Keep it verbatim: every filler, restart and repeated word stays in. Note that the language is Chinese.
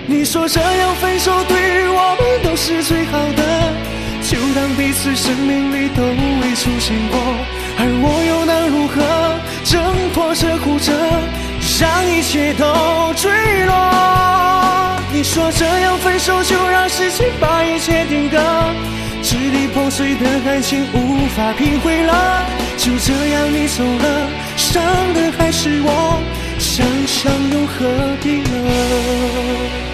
你说这样分手对于我们都是最好的，就当彼此生命里都未出现过，而我又能如何挣脱这胡折，让一切都坠落？你说这样分手就让时间把一切定格，支离破碎的感情无法拼回了，就这样你走了，伤的还是我，想想又何必呢？